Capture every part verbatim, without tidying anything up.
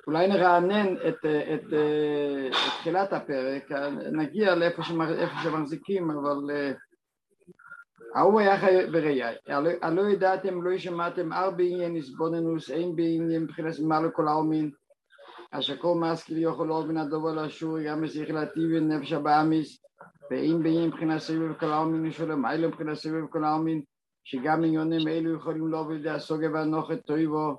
אולי נרענן את, את, את תחילת הפרק, נגיע לאיפה שמחזיקים, אבל ההוא היה חי בראייה. הלא ידעתם, לא שמעתם, ארבע עניין הסבוננוס, אין בעניין מבחינת מה לכל העלמין, אשר כל מסקיל יכול עוד מן הדובר לאשור, גם מסיך להטיב נפש הבאמיס, ואין בעניין מבחינת סביב כל העלמין, ושולם אילו מבחינת סביב כל העלמין, שגם עניונים אלו יכולים להוביל לידי הסוגיה והנוחת טויבו,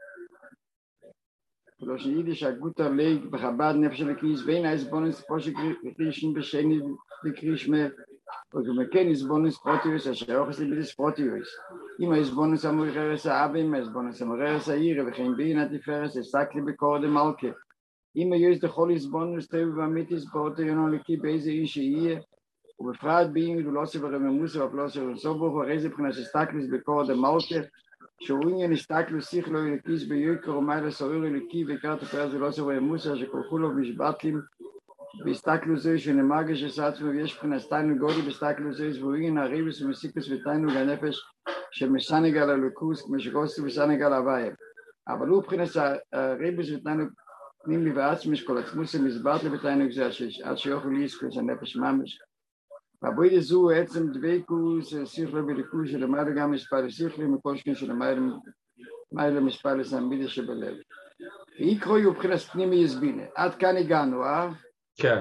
ולא שיידיש הגוטר ליג בחב"ד נפש הלקיס, ואין ההסבוננוס פה שקרישן בשני לקרישמה, וכמכן הסבוננוס פרוטיוס, אשר אוכס לבידיס פרוטיוס. אם ההסבוננוס המורכרס האבים, ההסבוננוס המורכרס העירה, וכן בין התפארס, הסתכלי בקור דמלכה. אם היוס דכל הסבוננוס טוב ואמיתיס פרוטיונו לקי באיזה איש יהיה, ובפרט בין גדולוסי ורממוסי ופלוסי ורסובוך, הרי זה מבחינת הסתכליס בקור דמלכה, שהוא עניין הסתכלוס שיחלו אלקיס ביוקר ומיילה סורר אלקי, ועיקר תפארס ולוסי ורממוסי, שכולכולו משבטלים, בהסתכלו זו שנמרגש עצמו ויש מבחינת סתיינוג גודל בהסתכלו זו שבועים הריבוס ומסיקוס ותיינוג הנפש שמשנג על הלוקוס כמו שגוסו ושנג על הוויה אבל הוא מבחינת הריבוס ותיינוג פנים לי ועצמש כל עצמוס המסבט לבתיינוג זה עד שיוכל ליסקוס הנפש ממש והבוידה זו עצם דוויקוס שיחלו בליקוס שלמעלה גם מספר שיחלו מכל שכן שלמעלה מספר לסמבידה שבלב ויקרוי הוא מבחינת פנימי יסבינה עד כאן הגענו אה? כן.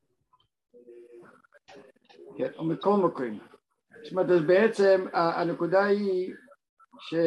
כן, ומכל מקום. זאת אומרת, אז בעצם הנקודה היא ש...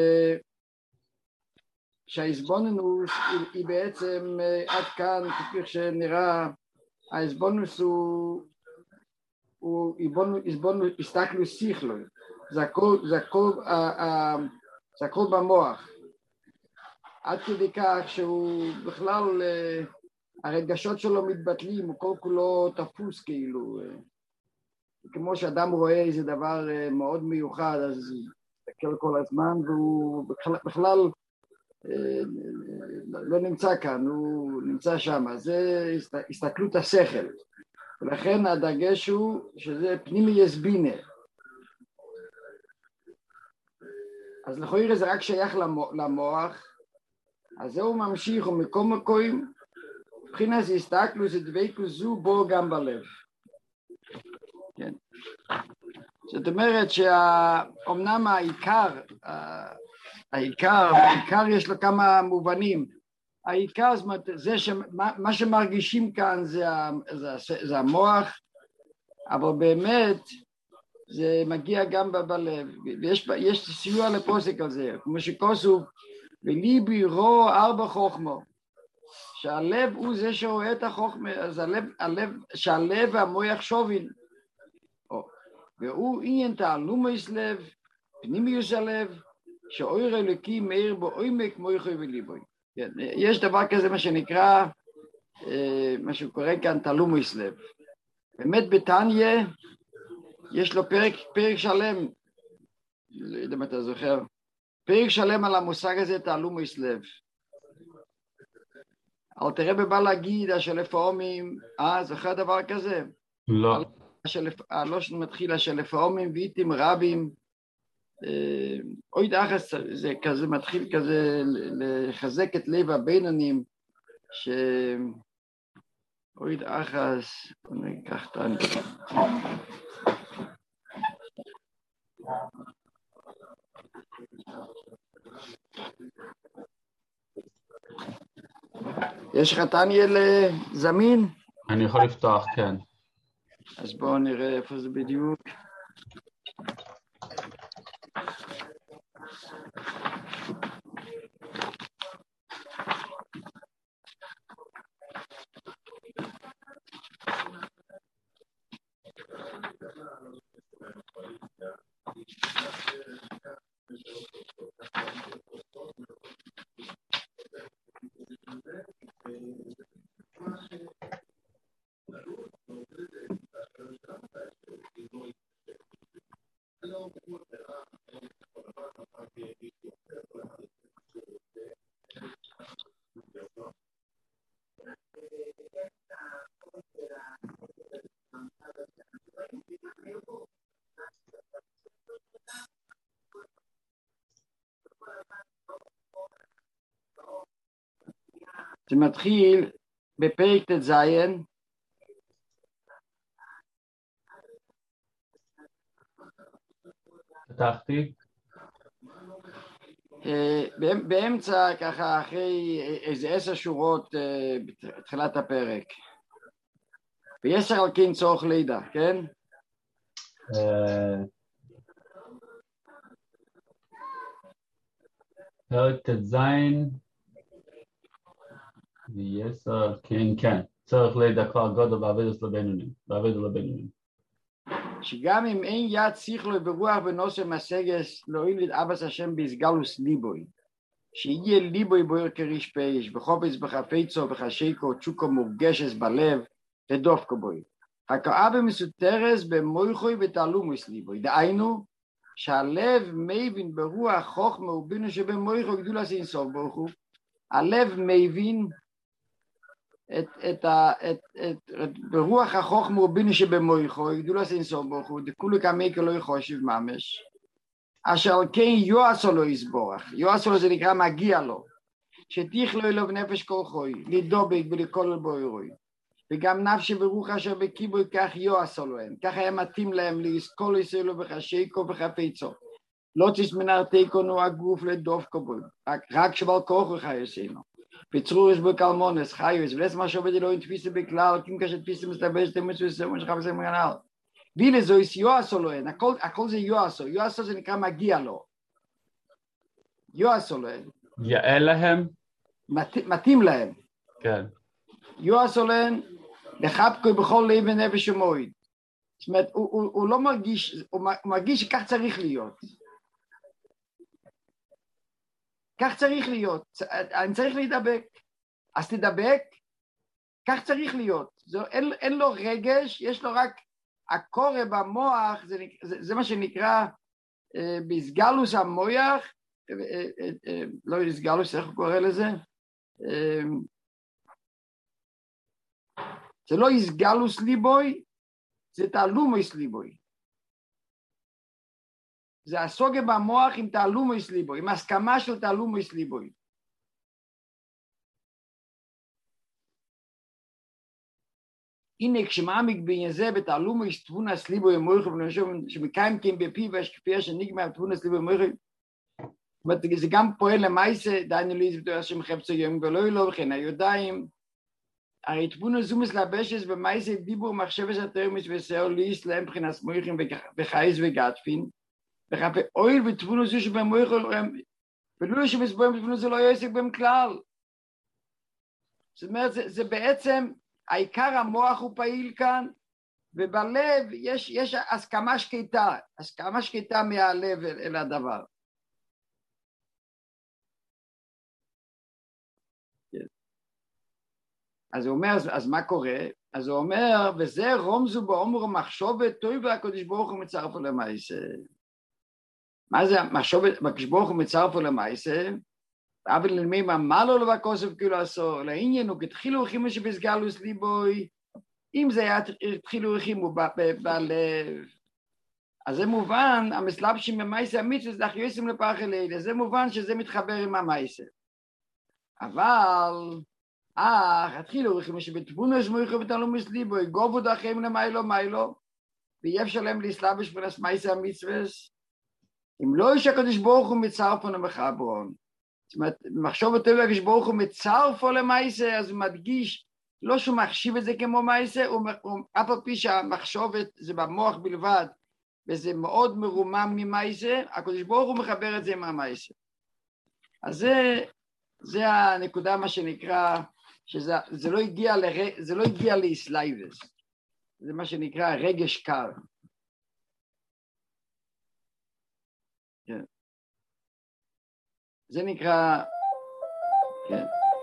שההסבוננוס היא, היא בעצם עד כאן, כפי שנראה, ההסבוננוס הוא, הוא הסבוננוס, הסתכלו שיחלו, זה הכל, זה הכל, זה הכל במוח. עד כדי כך שהוא בכלל... הרגשות שלו מתבטלים, הוא כל כולו תפוס כאילו, כמו שאדם רואה איזה דבר מאוד מיוחד, אז הוא מסתכל כל הזמן, והוא בכלל, בכלל לא נמצא כאן, הוא נמצא שם, זה הסתכלות השכל, ולכן הדגש הוא שזה פנימי יסבינה, אז לכאורה זה רק שייך למוח, אז זהו ממשיך ומכל מקום, מבחינת הסתכלוס ודבקות זו בו גם בלב. כן. זאת אומרת שאומנם העיקר, העיקר, העיקר יש לו כמה מובנים. העיקר, זאת אומרת, זה שמה שמרגישים כאן זה, זה, זה המוח, אבל באמת זה מגיע גם בלב. ויש יש סיוע לפוסק על זה, כמו שכוסו, וליבי רו ארבע חוכמו. שהלב הוא זה שרואה את החוכמה, אז הלב, הלב, שהלב והמוח שובין. והוא עניין תעלומס לב, פנימיוס הלב, שאויר אלוקי מאיר בו עומק מוחו וליבוי. כן, יש דבר כזה מה שנקרא, מה שקורא כאן תעלומס לב. באמת בתניא, יש לו פרק, פרק שלם, לא יודע אם אתה זוכר, פרק שלם על המושג הזה תעלומס לב. אבל תראה בבא להגיד, השלפאומים, אה, זוכר דבר כזה? לא. הלושן מתחיל, השלפאומים ואיתים רבים, אוי דחס, זה כזה מתחיל כזה לחזק את לב הבינונים, ש... אוי דחס, אני אקח את העניין. יש לך תניאל זמין? אני יכול לפתוח, כן. אז בואו נראה איפה זה בדיוק. זה מתחיל בפרק ט"ז, פתחתי. באמצע, ככה אחרי איזה עשר שורות בתחילת הפרק. ויש על כן צורך לידה, כן? פרק ט"ז, ויש על כן, כן. צורך לידה כבר גודל בעבודת לבינונים, בעבודת לבינונים. שגם אם אין יד שכלו ברוח ונושא מסגס, לא יליד אבס השם בהסגלוס ליבוי. שיהיה ליבוי בויר כריש פייש, בחופץ בחפצו בחשיקו, צ'וקו מורגשס בלב, ודופקו בוי. הקראה במסותרס במויכוי ותעלומוס ליבוי. דהיינו, שהלב מבין ברוח חוכמה ובינו שבמויכו גדול עשין סוף ברוך הוא. הלב מבין את, את, את, את, את, ברוח החוכמה ובינו שבמויכו גדול עשין סוף ברוך הוא. דכולו כמיקה לא יחושב ממש. אשר כן יועסו לו יסבורך, יועסו לו זה נקרא מגיע לו, שתיכלו אלו בנפש כל חוי, לדובק ולכל בוירוי, וגם נפש ברוך אשר בקיבוי כך יועסו להם, כך היה מתאים להם להסכל יסלו בחשיקו וחפצו, לא תסמנר תיקונו הגוף לדופקו בו, רק, רק שבל כוחו חייסינו, וצרורס בקלמונס, חיוס, ולס מה שעובד אלוהים תפיסה בכלל, כי כאשר תפיסה מסתבש, תמיד וסמון שחפש מגנל. וילה זו יש יועסו להם, הכל, הכל זה יועסו, יועסו זה נקרא מגיע לו. יועסו להם. יאה להם? מת, מתאים להם. כן. יועסו להם, לחבקו בכל לב ונפש ומועד. זאת אומרת, הוא, הוא, הוא לא מרגיש, הוא מרגיש שכך צריך להיות. כך צריך להיות. אני צריך להידבק. אז תדבק, כך צריך להיות. זה, אין, אין לו רגש, יש לו רק הקורא במוח, זה, זה, זה מה שנקרא אה, בסגלוס המויח, אה, אה, אה, לא בסגלוס, איך הוא קורא לזה? אה, זה לא הסגלוס ליבוי, זה תעלומוס ליבוי. זה הסוגה במוח עם תעלומוס ליבוי, עם הסכמה של תעלומוס ליבוי. הנה כשמעמיק בעניין זה בתעלומוס תבונס ליבוי ומויכו שמקיים כן בפי והשקפיה שנגמר תבונס ליבוי ומויכו, זה גם פועל למעשה, דיינו ליז בתור השם חפצו יום ולא ילו וכן היודעים, הרי תבונס זומס לבשס במעשה דיבור מחשבס התרמוס וסעו ליס להם בחינס מויכים וחייס וגטפין, וחפי אויל ותבונס זו שבמויכו, ולא שמסבוים בתבונס זה לא יעסק בהם כלל. זאת אומרת, זה, זה בעצם, העיקר המוח הוא פעיל כאן, ובלב יש, יש הסכמה שקטה, הסכמה שקטה מהלב אל, אל הדבר. אז הוא אומר, אז, אז מה קורה? אז הוא אומר, וזה רומזו באומרו מחשובת, טוב והקדוש ברוך הוא מצרפו למעשה. מה זה מחשובת, הקדוש ברוך הוא מצרפו למעשה? אבל למי מה לא לבקוסף כאילו עשור, לעניין הוא כתחילו רחימו שבסגלוס ליבוי, אם זה היה תחילו רחימו בלב, אז זה מובן, המסלבשים במייסה המצווה, זה אחריוסים לפח אלילה, זה מובן שזה מתחבר עם המייסה. אבל, אך, התחילו רחימו שבתבונס מויכו ותעלומוס ליבוי, גובו דחים למיילו מיילו, ויהיה שלם להסלבש ולס מייסה המצווה, אם לא יש הקדוש ברוך הוא מצרפו למחברון, זאת אומרת, מחשוב אותו לקדוש ברוך הוא מצרפו למעשה, אז הוא מדגיש, לא שהוא מחשיב את זה כמו מעשה, הוא אף על פי שהמחשבת זה במוח בלבד, וזה מאוד מרומם ממעשה, הקדוש ברוך הוא מחבר את זה עם המעשה. אז זה, זה הנקודה מה שנקרא, שזה זה לא הגיע, לר, זה לא הגיע לאסלייבס, זה מה שנקרא רגש קר. כן. זה נקרא, כן.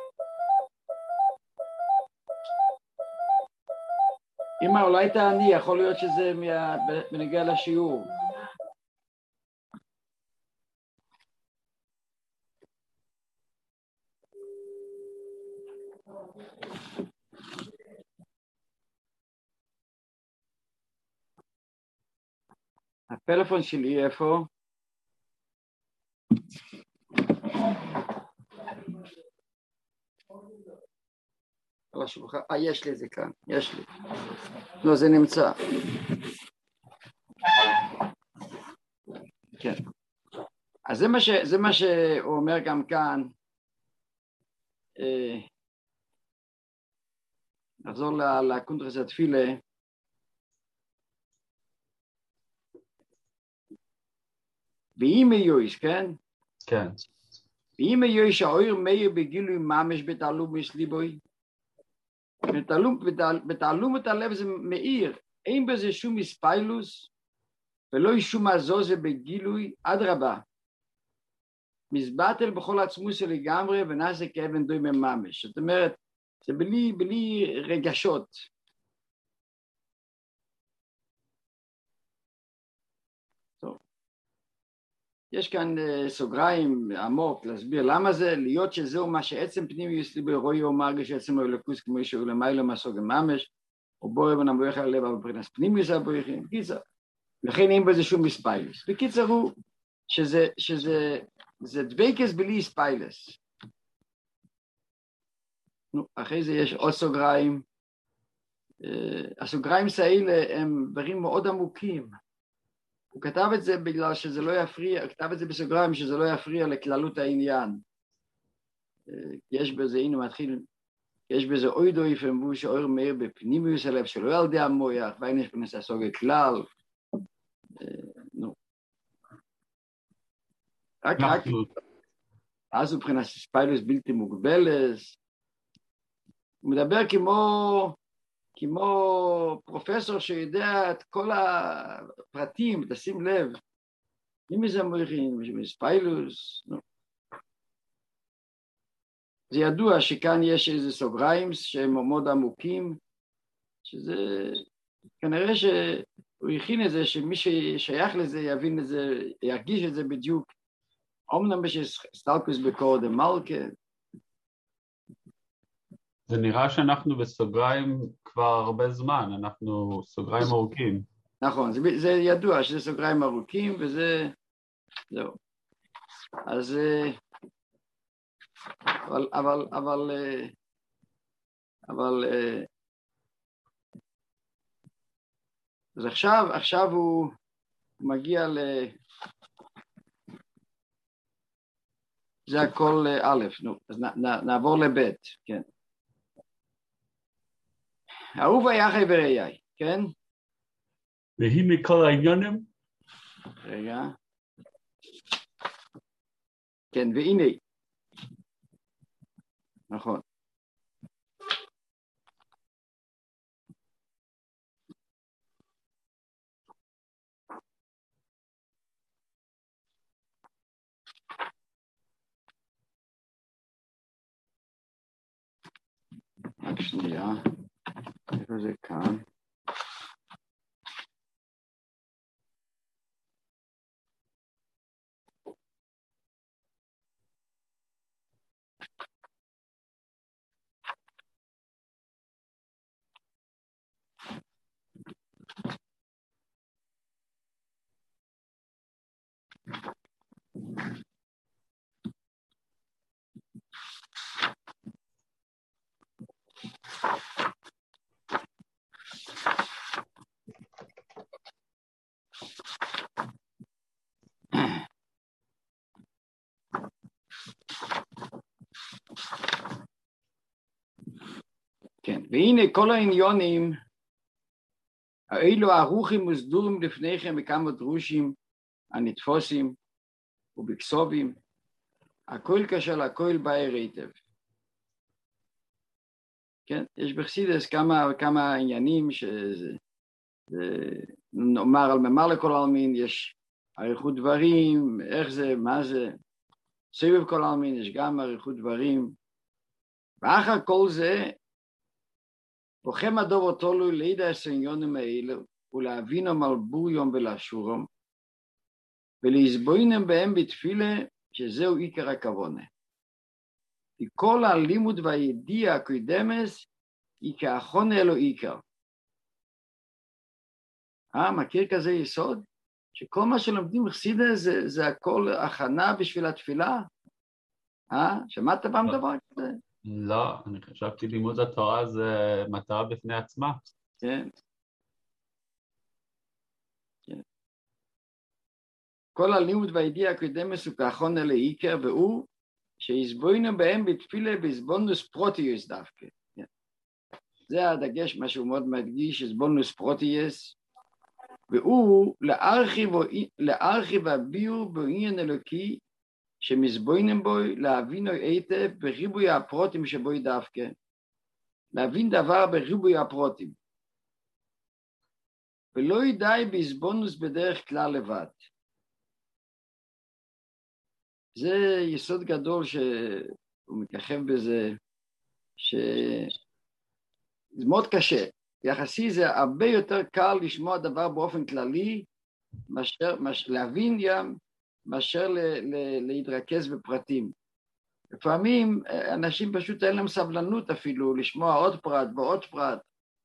אמא, אולי תעני, יכול להיות שזה בנגיע לשיעור. הפלאפון שלי איפה? על השולחן, אה, יש לי את זה כאן, יש לי. לא, זה נמצא. כן. אז זה מה, ש, זה מה שהוא אומר גם כאן. אה, נחזור לקונטרס התפילה. ואם יויש, כן? כן. ואם יויש האויר מאיר בגילוי ממש בתעלומס ליבוי, בתעלומת הלב זה מאיר, אין בזה שום מספיילוס, ולא שום הזוזה בגילוי, אדרבה. מזבטל בכל עצמוס לגמרי, ונעשה כאבן דוי ממש. זאת אומרת, זה בלי, בלי רגשות. טוב. יש כאן uh, סוגריים עמוק להסביר למה זה, להיות שזהו מה שעצם פנימי יסליבי רואי או מרגש עצם הלכוס כמו שהוא למעלה מסוג ממש, או בורא ונמויך על לב בפרנס פנימי זה הבויכים, קיצר. לכן אין בזה שום מספיילס. בקיצר הוא שזה, שזה, זה דבקס בלי ספיילס. נו, אחרי זה יש עוד סוגריים. הסוגריים האלה הם דברים מאוד עמוקים. הוא כתב את זה בגלל שזה לא יפריע, כתב את זה בסוגריים שזה לא יפריע לכללות העניין. יש בזה, הנה מתחיל, יש בזה אוי דוי פמבו שאור מאיר בפנימיוס הלב שלא ילדי המויח, ואין יש פנס הסוגר כלל. נו. רק, רק, אז הוא מבחינת ספיילוס בלתי מוגבלס. הוא מדבר כמו, כמו פרופסור שיודע את כל הפרטים, תשים לב. מי זה מויכים, ספיילוס, נו. זה ידוע שכאן יש איזה סוגריים שהם מאוד עמוקים, שזה כנראה שהוא הכין את זה, שמי ששייך לזה יבין את זה, ירגיש את זה בדיוק. אומנם בשסטלקוס בקור דה מלכה. זה נראה שאנחנו בסוגריים כבר הרבה זמן, אנחנו סוגריים ארוכים. נכון, זה, זה ידוע שזה סוגריים ארוכים, וזה, זהו. אז, אבל, אבל, אבל, אבל, אז עכשיו, עכשיו הוא מגיע ל... זה הכל א', נו, אז נ, נעבור לב', כן. אהוב היה חבריי, כן? והיא מכל העניונים? רגע. כן, והנה. נכון. רק שנייה. איפה זה כאן? כן, והנה כל העניונים האלו ערוכים וסדורים לפניכם בכמה דרושים הנתפוסים ובכסובים, הכל כשל הכל בעיר היטב. כן, יש בחסידס כמה, כמה עניינים שזה, נאמר על ממר לכל העלמין, יש עריכות דברים, איך זה, מה זה, סביב כל העלמין יש גם עריכות דברים, ואחר כל זה, בוחם הדוב אותו לו לידע הסעניונים האלה, ולהבינם על בוריום ולאשורם, ולהסבוינם בהם בתפילה, שזהו עיקר הכוונה. כי כל הלימוד והידיעה הקודמס, היא כאחונה אלו עיקר. אה, מכיר כזה יסוד? שכל מה שלומדים בחסידות זה, זה הכל הכנה בשביל התפילה? אה, שמעת פעם דבר כזה? לא, אני חשבתי לימוד התורה זה מטרה בפני עצמה. כן. כן. כל הלימוד והידיעה הקודמת הוא כאחרונה לעיקר, והוא שהסבוינו בהם בתפילה בסבונוס פרוטיוס דווקא. כן. זה הדגש, מה שהוא מאוד מדגיש, סבונוס פרוטיוס, והוא להרחיב, להרחיב הביור בעניין אלוקי, שמסבוינם בו להבינו היטב בריבוי הפרוטים שבו דווקא. להבין דבר בריבוי הפרוטים. ולא ידעי בסבונוס בדרך כלל לבד. זה יסוד גדול שהוא מככב בזה, שזה מאוד קשה. יחסי זה הרבה יותר קל לשמוע דבר באופן כללי, מאשר, מאשר, להבין ים, מאשר ל, ל, להתרכז בפרטים. לפעמים אנשים פשוט אין להם סבלנות אפילו לשמוע עוד פרט ועוד פרט.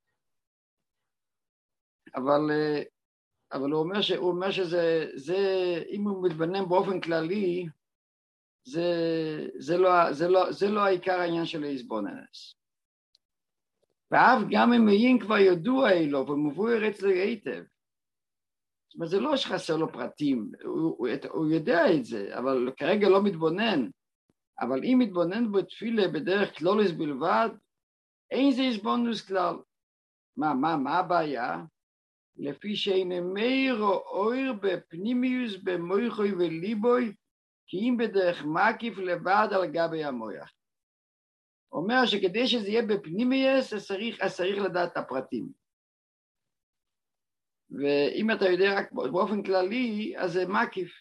אבל, אבל הוא אומר, ש, הוא אומר שזה, זה, אם הוא מתבונן באופן כללי, זה, זה, לא, זה, לא, זה לא העיקר העניין של ההסבוננס. ואף גם אם יין כבר ידוע אלו ומבואר אצלו היטב. זאת אומרת, זה לא שחסר לו פרטים, הוא, הוא, הוא יודע את זה, אבל כרגע לא מתבונן. אבל אם מתבונן בתפילה בדרך כלולס בלבד, אין זה הסבונוס כלל. מה, מה, מה הבעיה? לפי שאין מאיר או אויר בפנימיוס במויכוי וליבוי, כי אם בדרך מקיף לבד על גבי המויח. אומר שכדי שזה יהיה בפנימיוס, אז צריך, אז צריך לדעת את הפרטים. ואם אתה יודע רק באופן כללי, אז זה מקיף.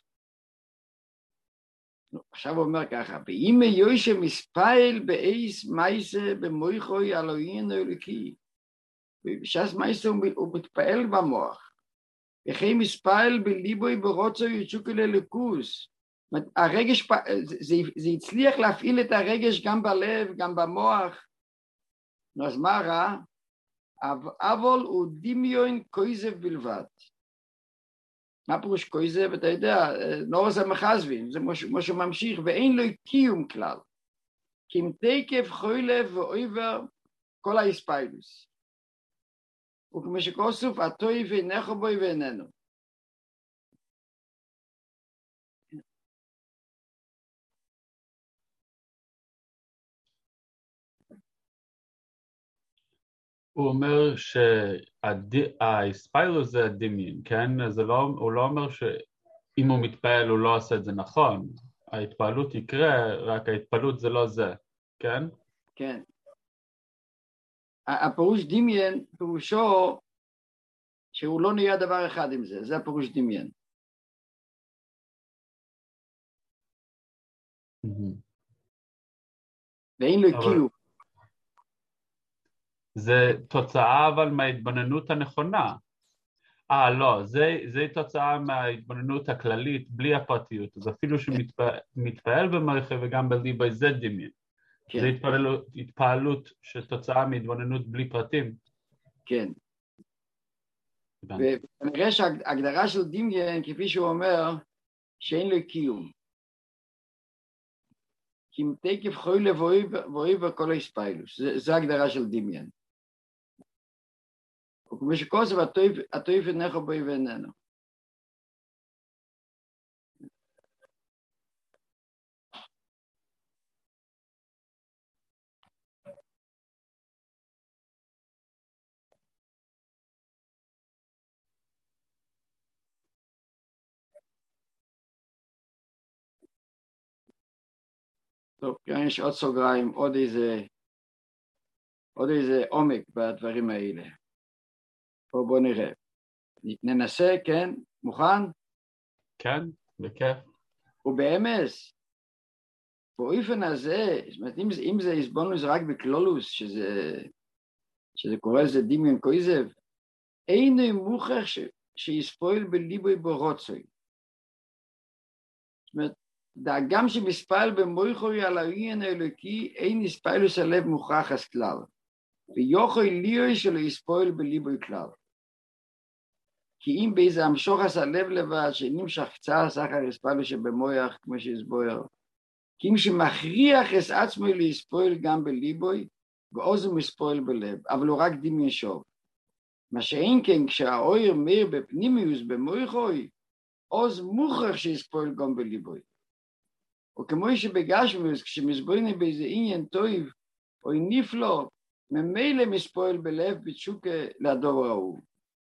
עכשיו הוא אומר ככה, ואם יוישה מספייל באיס מייסה במויכוי אלוהין אלוקי, בשעס מייסה הוא מתפעל במוח, וכי מספייל בליבוי ברוצו יצ'וקו ללכוס, הרגש, זה, זה הצליח להפעיל את הרגש גם בלב, גם במוח, אז מה רע? אבל הוא דמיון קויזב בלבד. מה פירוש קויזב? אתה יודע, נורס המחזבים, זה משהו ממשיך, ואין לו קיום כלל. כי אם תקף חוילב ואויבר כל ההספיילוס. וכמו שכוסוף, הטוי ואינך בוי ואיננו. הוא אומר שהספיילוס זה הדמיון, כן? זה לא, הוא לא אומר שאם הוא מתפעל הוא לא עושה את זה נכון. ההתפעלות יקרה, רק ההתפעלות זה לא זה, כן? כן. הפירוש דמיון, פירושו שהוא לא נהיה דבר אחד עם זה, זה הפירוש דמיון. ואין לו קיום. זה תוצאה אבל מההתבוננות הנכונה. אה, לא, זה, זה תוצאה מההתבוננות הכללית, בלי הפרטיות. אז אפילו שמתפעל במערכת וגם בליבי זה דמיון. כן. זה התפעלות, התפעלות שתוצאה מהתבוננות בלי פרטים. כן. וכנראה שההגדרה של דמיון, כפי שהוא אומר, שאין לו קיום. כי אם תקף חוי לבואי וכל הספיילוס. זה ההגדרה של דמיון. וכמו שכוסף, הטויף אינך בוי ואיננו. טוב, כאן יש עוד סוגריים, עוד איזה, עוד איזה עומק בדברים האלה. בואו בוא נראה. ננסה, כן? מוכן? כן, בכיף. ובאמס, באופן הזה, זאת אומרת, אם, אם זה הסבונוס רק בקלולוס, שזה, שזה קורא לזה דמיון קויזב, אינו מוכח ש, שיספויל בליבוי ברוצוי. זאת אומרת, דאגם שמספייל במויכוי על העניין האלוקי, אין הספיילוס הלב מוכרח אז כלל. ויוכוי ליוי שלו יספויל בליבוי כלל. כי אם באיזה המשוך עשה לב לבד, שנמשך קצר סחר הספיילוס שבמויח, כמו שהסבויר, כי אם שמכריח את עצמו להספועל גם בליבוי, ועוז הוא מספועל בלב, אבל הוא רק דמיין שוב. מה שאין כן, כשהאויר מאיר בפנימיוס במויכוי, עוז מוכרח שיספועל גם בליבוי. וכמו שבגשמיוס, כשמסבוינים באיזה עניין טוב, או נפלא, ממילא מספועל בלב בתשוקה לדור ההוא.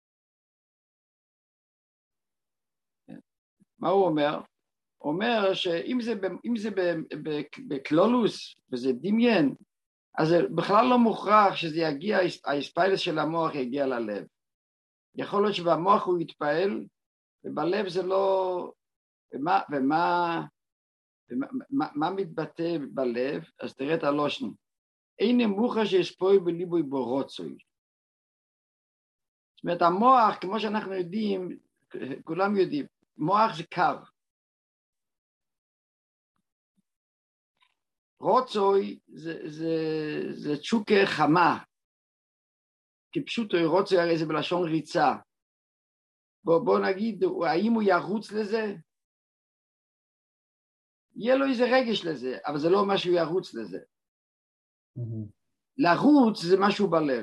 מה הוא אומר? הוא אומר שאם זה, אם זה בקלולוס, וזה דמיין, אז זה בכלל לא מוכרח שזה יגיע, ההספעלס של המוח יגיע ללב. יכול להיות שבמוח הוא יתפעל, ובלב זה לא... ומה, ומה, ומה מה, מה מתבטא בלב? אז תראה את הלושן. אין מוכרח שיספועל בליבוי בו רוצוי. זאת אומרת, המוח, כמו שאנחנו יודעים, כולם יודעים, מוח זה קו. רוצוי זה, זה, זה תשוקה חמה, כי פשוט רוצוי הרי זה בלשון ריצה. בוא, בוא נגיד, האם הוא ירוץ לזה? יהיה לו איזה רגש לזה, אבל זה לא מה שהוא ירוץ לזה. Mm-hmm. לרוץ זה משהו בלב.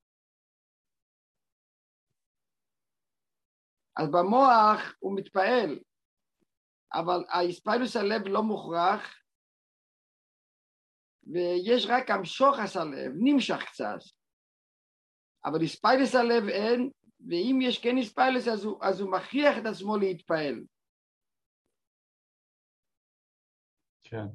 אז במוח הוא מתפעל, אבל ההספעלוס הלב לא מוכרח, ויש רק המשוחס הלב, נמשך קצת. אבל הספעלוס הלב אין, ואם יש כן הספעלוס, אז הוא, אז הוא מכריח את עצמו להתפעל. כן.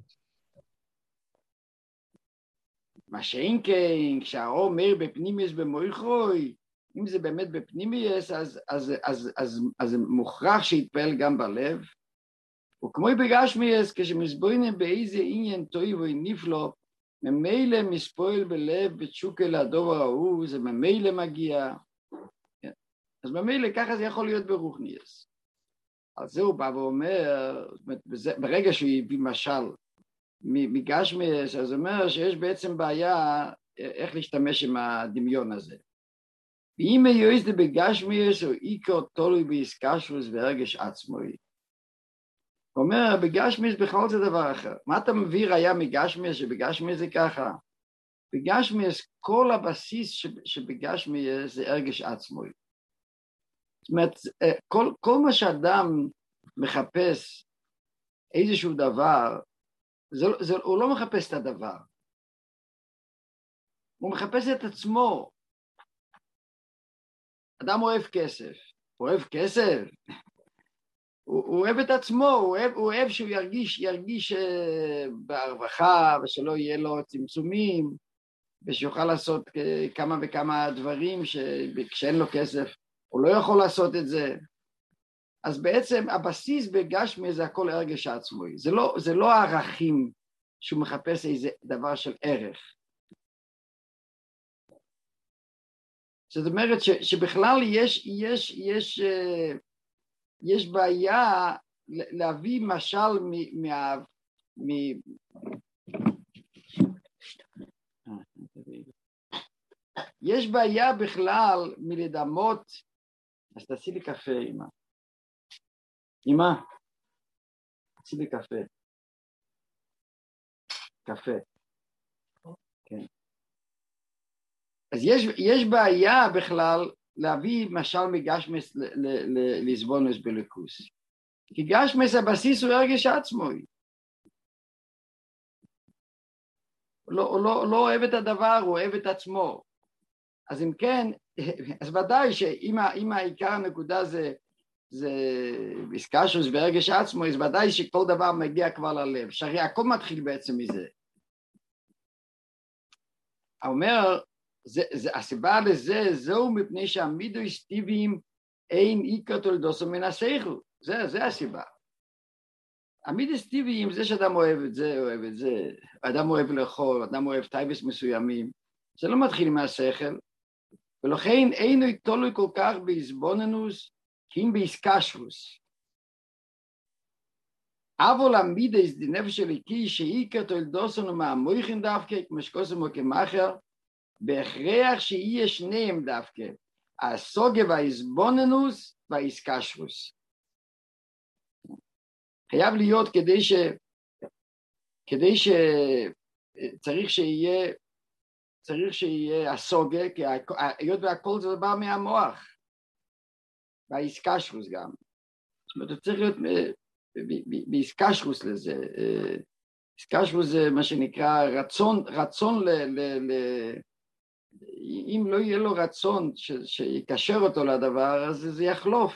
מה שאין כן, כשהאור מאיר בפנימיוס במויכוי, אם זה באמת בפנימיוס, אז, אז, אז, אז, אז מוכרח שיתפעל גם בלב. וכמו בגשמיוס, כשמסבוינים באיזה עניין טוב ונפלא, ממילא מספועל בלב בתשוקה לדור ההוא, זה ממילא מגיע. אז ממילא ככה זה יכול להיות ברוחניוס. אז זה הוא בא ואומר, ברגע שהוא הביא משל מגשמיוס, אז הוא אומר שיש בעצם בעיה איך להשתמש עם הדמיון הזה. ואם היועץ בגשמיוס הוא עיקר תלוי בהסקשרוס והרגש עצמוי. הוא אומר, בגשמיוס בכלל זה דבר אחר. מה אתה מביא ראיה מגשמיוס שבגשמיוס זה ככה? בגשמיוס כל הבסיס שבגשמיוס זה הרגש עצמוי. זאת אומרת, כל, כל מה שאדם מחפש איזשהו דבר, זה, זה, הוא לא מחפש את הדבר. הוא מחפש את עצמו. אדם אוהב כסף. הוא אוהב כסף? הוא, הוא אוהב את עצמו, הוא אוהב, הוא אוהב שהוא ירגיש, ירגיש uh, בהרווחה, ושלא יהיה לו צמצומים, ושיוכל לעשות uh, כמה וכמה דברים שכשאין לו כסף, הוא לא יכול לעשות את זה. אז בעצם הבסיס בגשמי זה הכל הרגש עצמוי. זה לא, זה לא הערכים שהוא מחפש איזה דבר של ערך. זאת אומרת ש, שבכלל יש, יש, יש, uh, יש בעיה להביא משל מ... מה, מ... יש בעיה בכלל מלדמות, אז תעשי לי קפה, אמא. אמא, תעשי לי קפה. קפה. כן. אז יש, יש בעיה בכלל להביא משל מגשמס לסבונוס בליקוס. כי גשמס הבסיס הוא הרגש עצמוי. הוא לא, הוא לא, לא אוהב את הדבר, הוא אוהב את עצמו. אז אם כן, אז ודאי שאם העיקר הנקודה זה, זה איסקשוס והרגש עצמו, אז ודאי שכל דבר מגיע כבר ללב, שהרי הכל מתחיל בעצם מזה. אומר, זה, זה, הסיבה לזה, זהו מפני שהמידוס טבעיים אין עיקר תולדוסו מן השכל. זה, זה הסיבה. המידוס טבעיים זה שאדם אוהב את זה, אוהב את זה, אדם אוהב לאכול, אדם אוהב טייבס מסוימים, זה לא מתחיל מהשכל, ולכן אינו תלוי כל כך בהסבוננוס, כי אם באיסקשוס. אבל המידוס די נפש אלוקי שעיקר תולדוסו מהמויכין דווקא, כמו שקוסם וכמאחר, בהכרח שיהיה שניהם דווקא, הסוגה והאסבוננוס והאיסקשוס. חייב להיות כדי ש... כדי ש... צריך שיהיה, צריך שיהיה הסוגה, כי היות והכל זה בא מהמוח, והאיסקשרוס גם. זאת אומרת, צריך להיות באיסקשרוס לזה. איסקשרוס זה מה שנקרא רצון, רצון ל... ל, ל אם לא יהיה לו רצון ש, שיקשר אותו לדבר, אז זה יחלוף.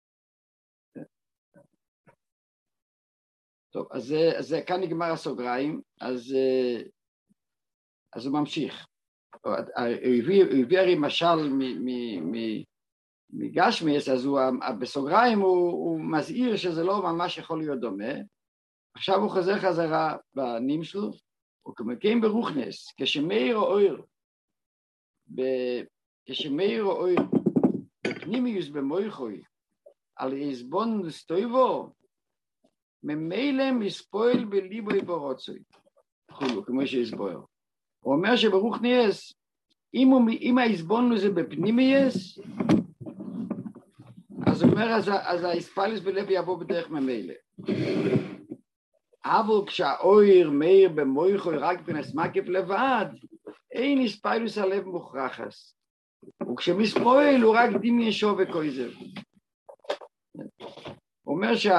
טוב, אז, אז כאן נגמר הסוגריים, אז, אז הוא ממשיך. הוא הביא, הוא הביא הרי משל מגשמיאס, אז הוא, בסוגריים הוא, הוא מזהיר שזה לא ממש יכול להיות דומה. עכשיו הוא חוזר חזרה בנים שלו, הוא כמקיים ברוכנס, כשמאיר או אויר, כשמאיר או אויר, בפנימיוס במויכוי, על איזבון סטויבו, ממילא מספויל בליבוי ברוצוי, חולו, כמו שהסבויר. הוא אומר שברוכניאס, אם, אם האיזבון זה בפנימיוס, אז הוא אומר, אז, אז האספלוס בלב יבוא בדרך ממילא. אבל כשהאויר מאיר במויכוי רק בנס מקיף לבד, אין אספלוס הלב מוכרחס. וכשמספויל הוא רק דמיין שווה כויזר. הוא אומר שה...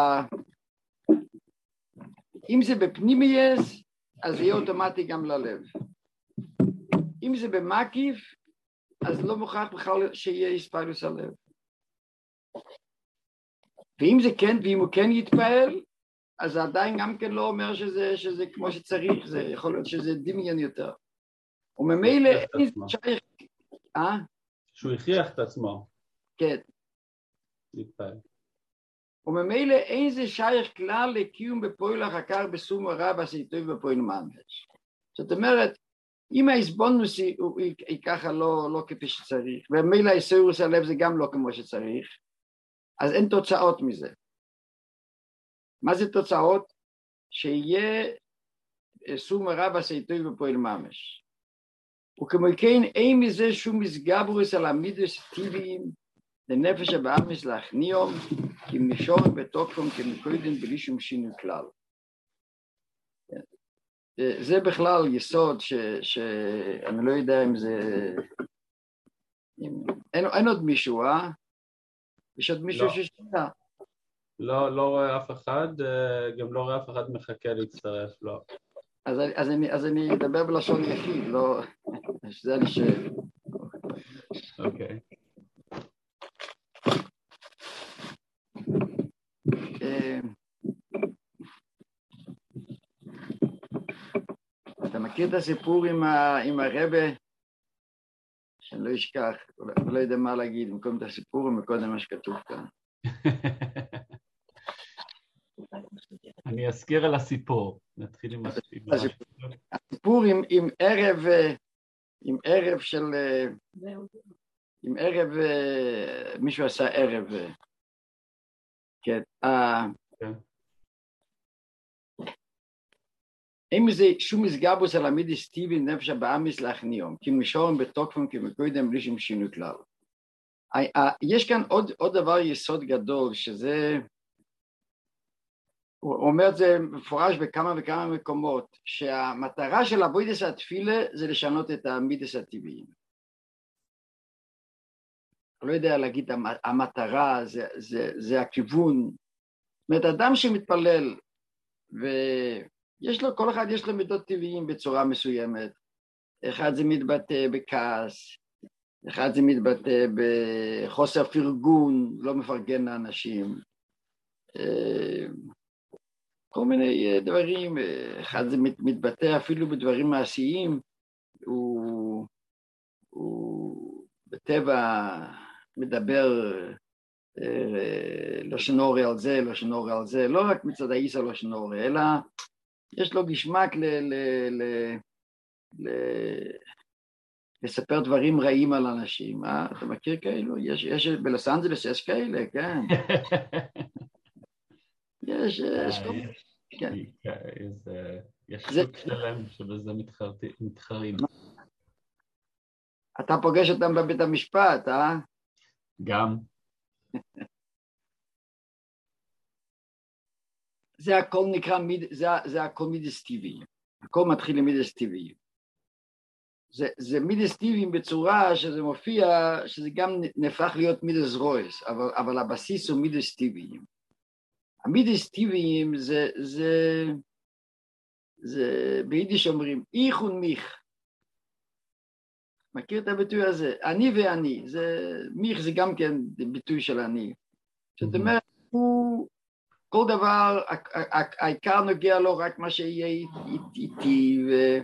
אם זה בפנימייס, אז יהיה אוטומטי גם ללב. אם זה במקיף, אז לא מוכרח בכלל שיהיה אספלוס הלב. ואם זה כן, ואם הוא כן יתפעל, אז זה עדיין גם כן לא אומר שזה, שזה כמו שצריך, זה יכול להיות שזה דמיין יותר. וממילא אין שייך... אה? שהוא הכריח את עצמו. כן. להתפעל. וממילא אין זה שייך כלל לקיום בפועל החקר בסום הרע בעשיתו בפועל ממש. זאת אומרת, אם ההסבונוס היא ככה לא, לא כפי שצריך, וממילא היסורוס הלב זה גם לא כמו שצריך, אז אין תוצאות מזה. מה זה תוצאות? שיהיה סום הרע בעשיתו בפועל ממש. וכמו כן אין מזה שום מסגברוס על המידוס טבעיים, לנפש הבאמס להכניום, כי נשור בתוקפם כמקוידן בלי שום שינוי כלל. זה בכלל יסוד ש, שאני לא יודע אם זה... אם, אין, אין עוד מישהו, אה? יש עוד מישהו לא. ששתה? לא, לא רואה אף אחד, גם לא רואה אף אחד מחכה להצטרף, לא. אז, אז, אני, אז אני אדבר בלשון יחיד, לא... שזה אני ש... אוקיי. אתה מכיר את הסיפור עם, ה, עם הרבה, שאני לא אשכח, אני לא יודע מה להגיד, במקום את הסיפור ומקודם מה שכתוב כאן. אני אזכיר על הסיפור, נתחיל עם הסיפור. הסיפור עם, עם ערב, עם ערב של, עם ערב, מישהו עשה ערב, כן, כן. אין מזה שום מסגבוס על המידיס טבעי נפש הבאמיס להכניום, כי משורם בתוקפם כמקוידם בלי שום שינוי כלל. יש כאן עוד, עוד דבר יסוד גדול, שזה, הוא אומר את זה מפורש בכמה וכמה מקומות, שהמטרה של אבוידס התפילה זה לשנות את המידיס הטבעיים. אני לא יודע להגיד המטרה, זה, זה, זה הכיוון. זאת אומרת, אדם שמתפלל, ויש לו, כל אחד יש לו מידות טבעיים בצורה מסוימת. אחד זה מתבטא בכעס, אחד זה מתבטא בחוסר פרגון, לא מפרגן לאנשים. כל מיני דברים, אחד זה מתבטא אפילו בדברים מעשיים, הוא, הוא בטבע מדבר לא שנורי על זה, לא שנורי על זה, לא רק מצד האיסה לא שנורי, אלא יש לו גשמק ל, ל, ל, ל, לספר דברים רעים על אנשים. אה? אתה מכיר כאלו? יש, יש, בלוס אנג'לס יש כאלה, כן. יש, יש כל מיני, כן. יש שוק שלם שבזה מתחרים. אתה פוגש אותם בבית המשפט, אה? גם. זה הכל נקרא, זה, זה הכל מידס טבעיים, הכל מתחיל עם מידס טבעיים. זה, זה מידס טבעיים בצורה שזה מופיע, שזה גם נהפך להיות מידס רויס, אבל, אבל הבסיס הוא מידס טבעיים. המידס טבעיים זה, זה, זה ביידיש אומרים, איך ומיך. מכיר את הביטוי הזה? אני ואני, זה, מיך זה גם כן ביטוי של אני. זאת אומרת, הוא, כל דבר, העיקר נוגע לו רק מה שיהיה איתי,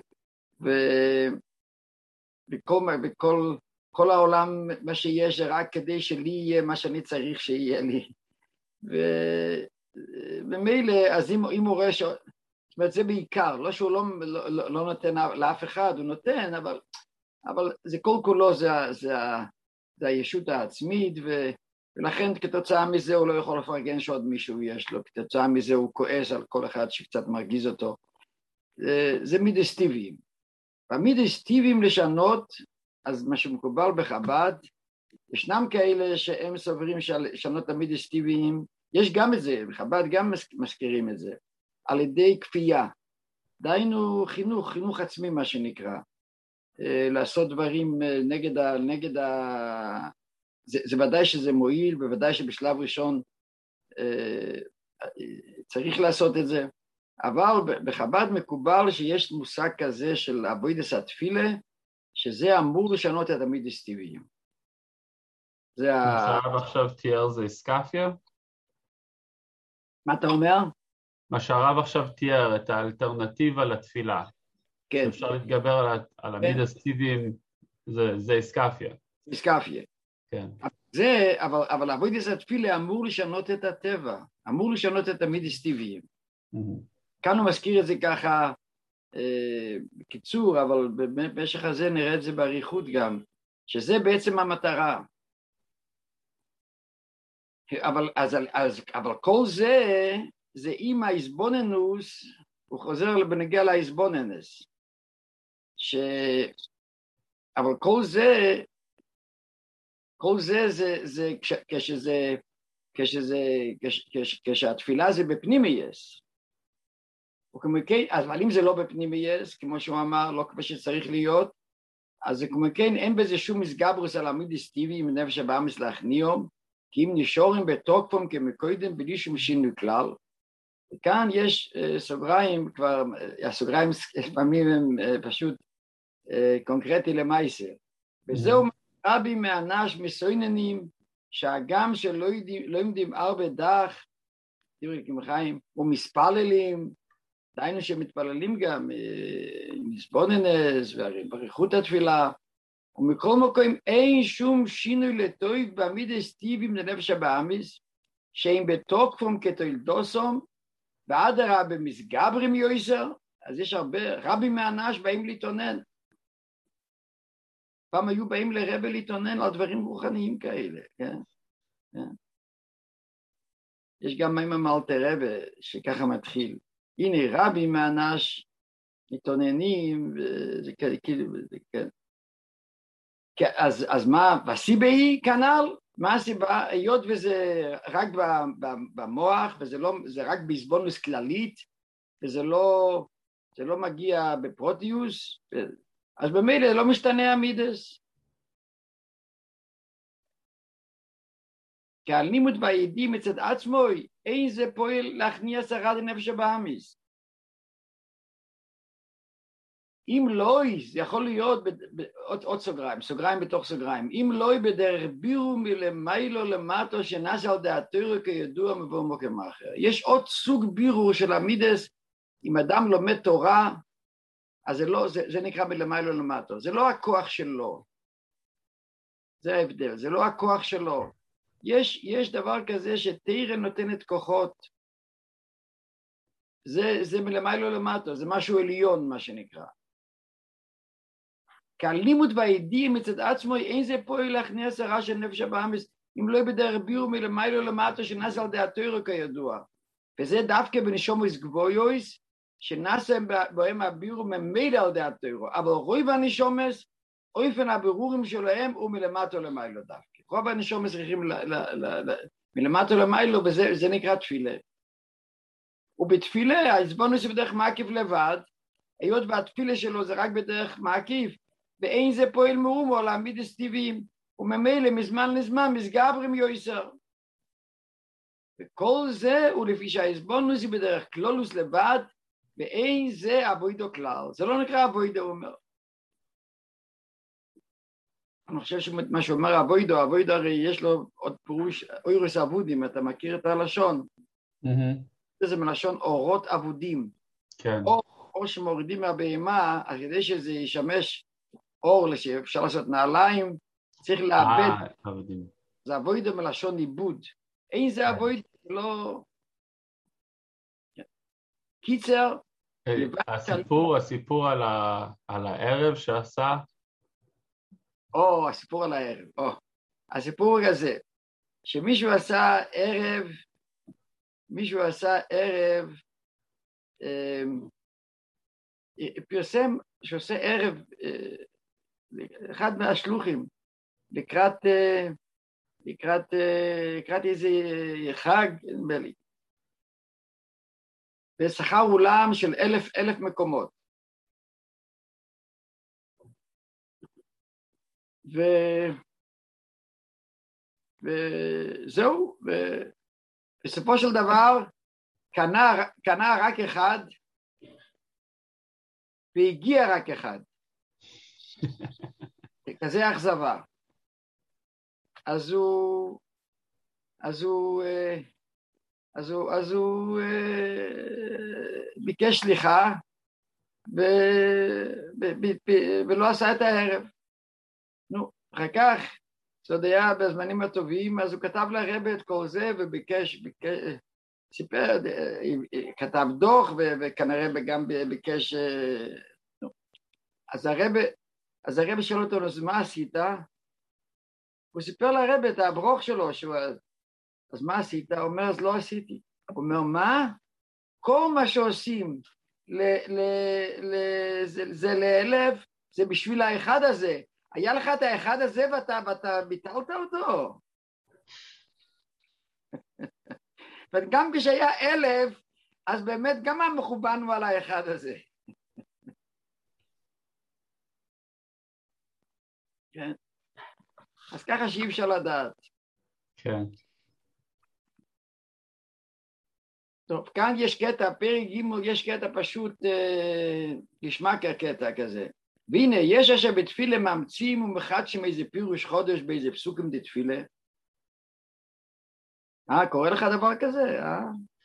וכל כל העולם, מה שיש זה רק כדי שלי יהיה מה שאני צריך שיהיה לי. ומילא, אז אם, אם הוא רואה ש... זאת אומרת, זה בעיקר, לא שהוא לא, לא, לא נותן לאף אחד, הוא נותן, אבל, אבל זה כל כולו, זה, זה, זה הישות העצמית, ו, ולכן כתוצאה מזה הוא לא יכול לפרגן שעוד מישהו יש לו, כתוצאה מזה הוא כועס על כל אחד שקצת מרגיז אותו. זה, זה מידס טבעיים. במידס טבעיים לשנות, אז מה שמקובל בחב"ד, ישנם כאלה שהם סוברים לשנות המידס טבעיים, יש גם את זה, בחב"ד גם מזכירים את זה, על ידי כפייה. דהיינו חינוך, חינוך עצמי מה שנקרא, לעשות דברים נגד ה... נגד ה... זה, זה ודאי שזה מועיל, בוודאי שבשלב ראשון צריך לעשות את זה, אבל בחב"ד מקובל שיש מושג כזה של אבוידס התפילה, שזה אמור לשנות את המידס טבעיים. זה ה... מה שהרב עכשיו תיאר זה איסקפיה? מה אתה אומר? מה שהרב עכשיו תיאר, את האלטרנטיבה לתפילה. כן. אפשר להתגבר על, על המידס טבעיים, זה, זה איסקפיה. איסקפיה. כן. זה, אבל, אבל אבוידס התפילה אמור לשנות את הטבע, אמור לשנות את המידס טבעיים. Mm-hmm. כאן הוא מזכיר את זה ככה, אה, בקיצור, אבל במשך הזה נראה את זה בעריכות גם, שזה בעצם המטרה. אבל, אז, אז, אבל כל זה, זה עם האיסבוננוס, הוא חוזר בנגיע לאיסבוננס, ש... אבל כל זה, כל זה, זה, זה, כש, כשזה, כשזה, כש, כש, כשהתפילה זה בפנימייס, וכמובן, אבל אם זה לא בפנימייס, כמו שהוא אמר, לא כמו שצריך להיות, אז זה כמובן, אין בזה שום מסגברוס על המידס טבעי, עם נפש הבאמס להכניום, כי אם נשורים בתוקפם כמקודם, בלי שום שינוי כלל, וכאן יש uh, סוגריים, כבר, הסוגריים לפעמים הם uh, פשוט uh, קונקרטי למעשה, וזהו רבי מאנש מסויננים, שהגם שלא יודעים, לא יודעים הרבה דח, תראו כמחיים, ומספללים, דיינו שמתפללים גם מסבוננס ובריחות התפילה, ומכל מקום אין שום שינוי לטויב במידס טבעיים לנפש הבאמיס, שהם בתוקפם כתולדוסום, ועד הרבה מסגברים יויסר, אז יש הרבה, רבים מהאנש באים להתעונן. פעם היו באים לרבי להתעונן על דברים רוחניים כאלה, כן? כן. יש גם מימם אלתר רבי שככה מתחיל. הנה רבים מהאנש מתעוננים, וזה כאילו, כן. אז, אז מה, והסיבה היא כנ"ל, מה הסיבה? היות וזה רק במוח, וזה לא, זה רק בהסבונוס כללית, וזה לא, זה לא מגיע בפרוטיוס, אז במילא לא משתנה המידס. כי הלימוד והידיע מצד עצמו, אין זה פועל להכניע שרד הנפש הבאמיס. אם לא, זה יכול להיות, עוד, עוד סוגריים, סוגריים בתוך סוגריים, אם לא בדרך בירו מלמיילו למטו שנעשה על דעתו כידוע מבוא מוקם אחר. יש עוד סוג בירו של המידס, אם אדם לומד תורה, אז זה, לא, זה, זה נקרא מלמיילו למטו, זה לא הכוח שלו, זה ההבדל, זה לא הכוח שלו. יש, יש דבר כזה שתירה נותנת כוחות, זה, זה מלמיילו למטו, זה משהו עליון מה שנקרא. כי הלימוד והידיע מצד עצמו אין זה פועל להכניע שרה של נפש הבאמיס, אם לא בדרך בירו מלמיילו למטו שנעשה על דעתו כידוע. וזה דווקא בנשומוס גבויוס, שנעשה בהם הבירו ממילא על דעתו, אבל רוב הנשומס, אופן הבירורים שלהם הוא מלמטו למיילו דווקא. רוב הנשומס צריכים מלמטו למיילו, וזה נקרא תפילה. ובתפילה, העזבונוס זה בדרך מעקיף לבד, היות והתפילה שלו זה רק בדרך מעקיף, ואין זה פועל מאומו להעמיד טבעיים, וממילא מזמן לזמן מסגברים יויסר. וכל זה הוא לפי שהעזבונוס היא בדרך כלולוס לבד, ואין זה אבוידו כלל. זה לא נקרא אבוידו, הוא אומר. אני חושב שמה שאומר אבוידו, אבוידו הרי יש לו עוד פירוש, אוירוס אבודים, אתה מכיר את הלשון? זה מלשון אורות אבודים. כן. אור, אור שמורידים מהבהמה, אז כדי שזה ישמש אור, שאפשר לעשות נעליים, צריך לאבד. זה אבוידו מלשון עיבוד. אין זה אבוידו, לא... קיצר, הסיפור, הסיפור על, ה, על הערב שעשה? או, הסיפור על הערב, או. הסיפור הזה, שמישהו עשה ערב, מישהו עשה ערב, אה, פרסם שעושה ערב, אה, אחד מהשלוחים, לקראת, אה, לקראת, אה, לקראת איזה חג, נדמה לי. ושכר אולם של אלף, אלף מקומות. ו... וזהו, ובסופו של דבר, קנה, קנה רק אחד, והגיע רק אחד. כזה אכזבה. אז הוא, אז הוא, אז הוא, אז הוא ביקש סליחה, ו... ו... ו... ולא עשה את הערב. נו, אחר כך, זה עוד היה בזמנים הטובים, אז הוא כתב לרבא את כל זה, וביקש, ביקש, סיפר, כתב דוח, ו... וכנראה גם ביקש, נו. אז הרבא, אז הרבא שואל אותו, אז מה עשית? הוא סיפר לרבא את הברוך שלו, שהוא... אז מה עשית? הוא אומר, אז לא עשיתי. הוא אומר, מה? כל מה שעושים ל, ל, ל, זה, זה לאלף, זה בשביל האחד הזה. היה לך את האחד הזה ואתה, ואתה ביטלת אותו. וגם כשהיה אלף, אז באמת גם המכוון הוא על האחד הזה. כן. אז ככה שאי אפשר לדעת. כן. טוב, כאן יש קטע, פרק ג' יש קטע פשוט, אה, נשמע כקטע כזה. והנה, יש אשר בתפילה מאמצים ומחדשים איזה פירוש חודש באיזה פסוקים דתפילה. אה, קורא לך דבר כזה, אה?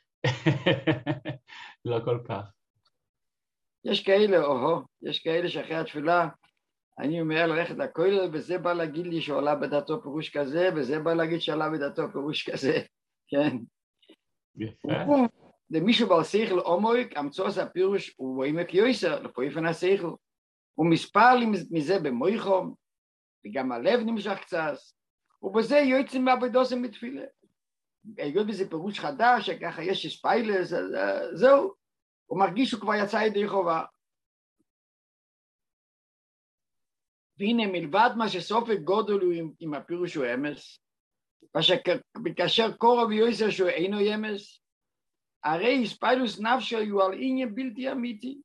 לא כל כך. יש כאלה, אוהו, יש כאלה שאחרי התפילה, אני אומר ללכת לכולל, וזה בא להגיד לי שעולה בדעתו פירוש כזה, וזה בא להגיד שעולה בדעתו פירוש כזה, כן. יפה. למישהו בעל שכל עומק, אמצוס הפירוש הוא עמק יויסר, לפעיפן השכל. הוא מספר מזה במויכו, וגם הלב נמשך קצת, ובזה יוצאים מעבודוסם מתפילה. היות בזה פירוש חדש, שככה יש ספיילס, זהו, הוא מרגיש שהוא כבר יצא ידי חובה. והנה מלבד מה שסופק גודל הוא עם, עם הפירוש הוא אמס, וכאשר קורב יויסר שהוא אינו ימס, הרי ספיילוס נפשו הוא על עניין בלתי אמיתי.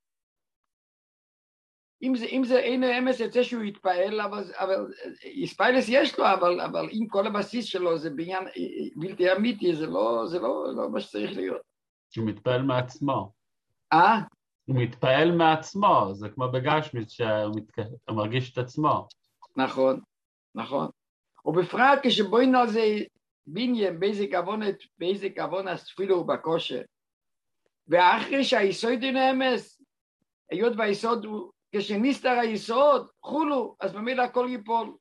אם זה, אם זה אינו אמס יצא שהוא יתפעל, אבל, אבל ספיילוס יש לו, אבל, אבל אם כל הבסיס שלו זה בעניין בלתי אמיתי, זה לא, זה לא, לא מה שצריך להיות. הוא מתפעל מעצמו. אה? הוא מתפעל מעצמו, זה כמו בגשמית שהוא מתק... מרגיש את עצמו. נכון, נכון. ובפרט כשבוינו על זה בניין, באיזה כוונת, באיזה כוונה תפילו ובקושר. ואחרי שהיסוד אינו אמס, היות והיסוד הוא, כשנסתר היסוד, חולו, אז במילה הכל ייפול.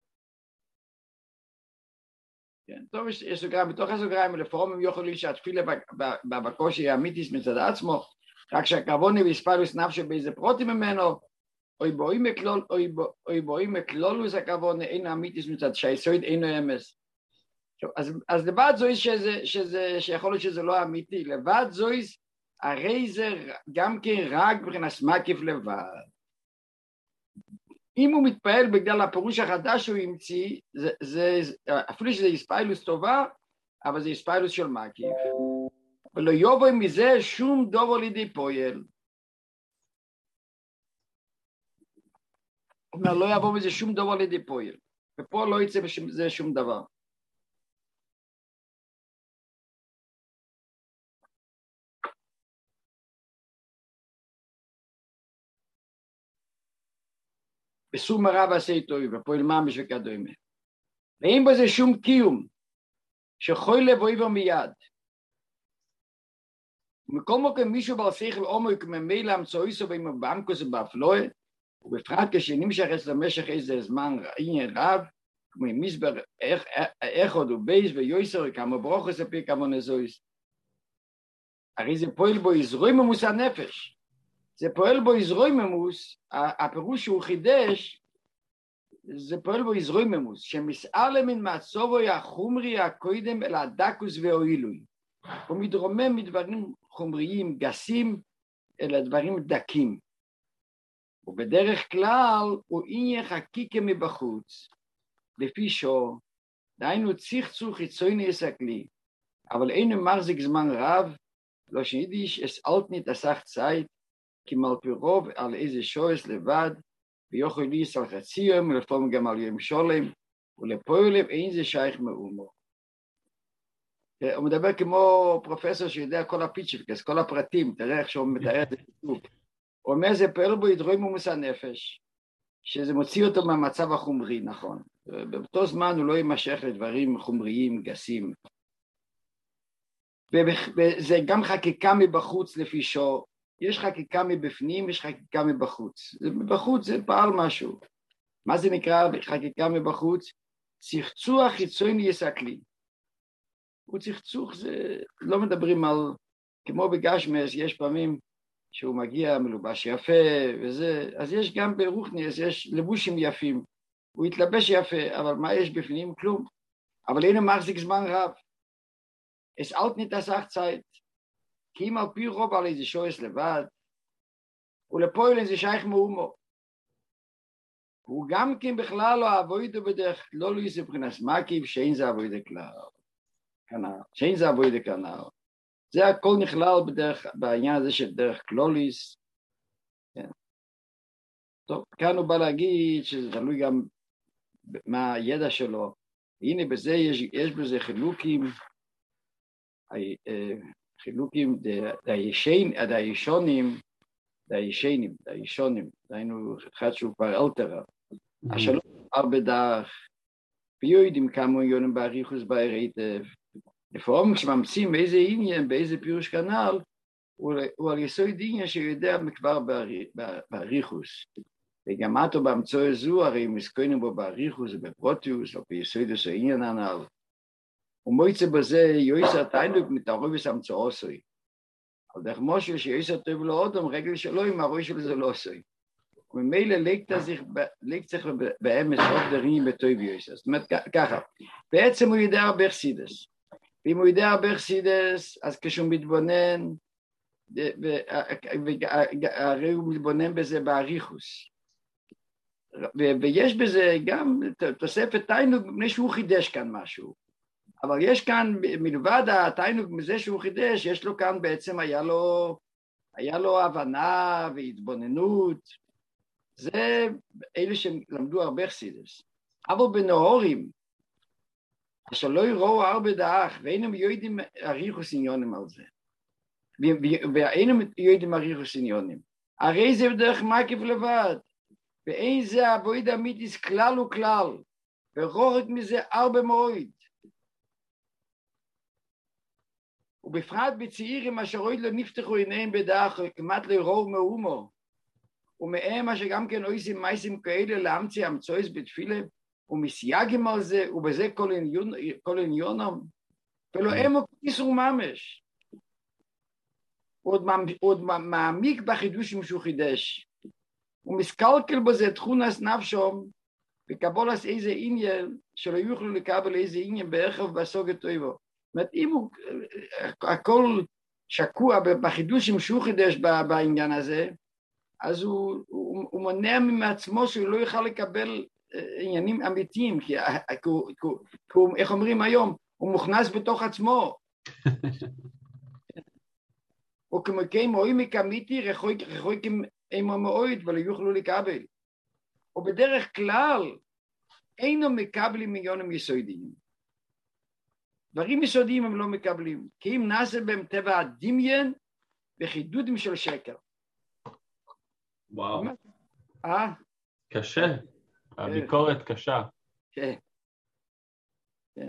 כן, טוב, יש, יש סוגריים, בתוך הסוגריים, לפורום הם יכולים שהתפילה בקושי האמיתיס מצד עצמו, רק שהכוונה והספלוס נפשו באיזה פרוטים ממנו, אוי בואים מקלול, אוי בואים מקלולוס הכוונה, אין האמיתיס מצד שהיסוד אינו אמס. אז, אז לבד זויס שזה, שזה, שיכול להיות שזה לא אמיתי, לבד זויס, הרי זה גם כן רק מבחינת מקיף לבד. אם הוא מתפעל בגלל הפירוש החדש שהוא המציא, זה, זה, אפילו שזה הספיילוס טובה, אבל זה הספיילוס של מקיף. ולא יבוא מזה שום דבר לידי פועל. כלומר, לא יבוא מזה שום דבר לידי פועל. ופה לא יצא מזה שום דבר. בסום הרב עשה איתו, ופועל ממש וכדומה. ואין בזה שום קיום, שחוי לבוא מיד. ומכל מקום מישהו בעל שכל עומק ממילא המצאו איסו בעמקוס ובאפלואה, ובפרט כשנמשך אצלו משך איזה זמן עניין רב, כמו מסבר איך עוד הוא בייס ויועסר כמה ברוכס הפי כמה נזויס. הרי זה פועל בו יזרוי ממוס הנפש. זה פועל בו יזרוי ממוס, הפירוש שהוא חידש, זה פועל בו יזרוי ממוס, שמסעלה מן מעצובו החומרי הקודם אל הדקוס והאילוי. הוא מתרומם מדברים חומריים גסים אל הדברים דקים. ובדרך כלל הוא עניין חקיקה מבחוץ, לפי שור, דהיינו צחצוח חיצוני יסקלי, אבל אינו מחזיק זמן רב, לא שיידיש אס אלטנית אסך צייט, כי מלפי רוב על איזה שויס לבד, ויוכל ליס על חצי יום, ולפעמים גם על יום שולם, ולפועלם אין זה שייך מאומו. הוא מדבר כמו פרופסור שיודע כל הפיצ'פקס, כל הפרטים, תראה איך שהוא מתאר את זה. הוא אומר, זה פועל בו ידרוי ממוס הנפש, שזה מוציא אותו מהמצב החומרי, נכון. באותו זמן הוא לא יימשך לדברים חומריים, גסים. וזה גם חקיקה מבחוץ לפי שור, יש חקיקה מבפנים, יש חקיקה מבחוץ. מבחוץ זה פעל משהו. מה זה נקרא חקיקה מבחוץ? צחצוח חיצוני יסקלי. הוא צחצוח, זה לא מדברים על, כמו בגשמס, יש פעמים שהוא מגיע מלובש יפה וזה, אז יש גם ברוחניאס, יש לבושים יפים. הוא התלבש יפה, אבל מה יש בפנים? כלום. אבל אינו מחזיק זמן רב. Es alt nicht das Zeit. כי אם על פי רוב על איזה שויס לבד, ולפועל זה שייך מאומו. הוא גם כן בכלל לא אבוידו בדרך, לא לויס מבחינס מקיב, שאין זה אבוידו כנר. שאין זה אבוידו כנר. זה הכל נכלל בדרך, בעניין הזה של דרך קלוליס. כן. טוב, כאן הוא בא להגיד שזה תלוי גם מה הידע שלו. הנה בזה יש, יש בזה חילוקים, חילוקים דיישונים, דיישנים, דיישונים, דיינו אחד שהוא כבר אלתרה. השלום הרבה דרך, ויודעים כמה יונים בעריכוס בעירייטב. לפעמים כשממצאים באיזה עניין, באיזה פירוש כנל, הוא על יסוד עניין שיודע כבר בעריכוס. וגם עתו באמצעו זו, הרי מסכונים בו בעריכוס ובפרוטיוס, או ביסודוס העניין הנ"ל. ומויצא בזה יויסר תיינוק מתערובס המצאו עשוי. אבל דרך משה שיויסר טוב לו אודם, רגל שלו עם הראש של זה לא עשוי. וממילא ליק צריך באמס עוד דרים בטוב יויסר. זאת אומרת ככה, בעצם הוא יודע הרבה חסידס. ואם הוא יודע הרבה חסידס, אז כשהוא מתבונן, הרי הוא מתבונן בזה בעריכוס. ויש בזה גם תוספת תיינוק, מפני שהוא חידש כאן משהו. אבל יש כאן, מלבד התיינוק מזה שהוא חידש, יש לו כאן בעצם, היה לו, היה לו הבנה והתבוננות. זה אלה שלמדו הרבה חסידס. אבל בנאורים, אשר לא יראו הרבה דאח, ואינם יודעים אריכוס עניונים על זה. ואינם יודעים אריכוס עניונים. הרי זה בדרך מקיף לבד. ואין זה אבויד אמיתיס כלל וכלל. ורוחק מזה הרבה מאוד. ובפרט בצעירים אשר עוד לא נפתחו עיניהם בדרך, כמעט לרוב מאומו, ומהם אשר גם כן עושים מייסים כאלה להמציא המצויס בתפילה, ומסייגים על זה, ובזה כל, עניון, כל עניונם, ולא הם כיסרו ממש. עוד, עוד מעמיק בחידושים שהוא חידש, ומסקלקל בזה תכונס נפשום, וקבולס איזה עניין, שלא יוכלו לקבל איזה עניין בערכב בסוגת טויבו. זאת אומרת, אם הוא, הכל שקוע בחידושים שהוא חידש בעניין הזה, אז הוא, הוא, הוא מונע מעצמו שהוא לא יוכל לקבל עניינים אמיתיים, כי הוא, הוא, איך אומרים היום, הוא מוכנס בתוך עצמו. או כמו כן עומק אמיתי רחוקים עמו מאוד ולא יוכלו לקבל. ובדרך כלל אינו מקבלים מיונים יסודיים. דברים יסודיים הם לא מקבלים, כי אם נעשה בהם טבע הדמיין וחידודים של שקר. וואו. אה? קשה. הביקורת קשה. כן. כן.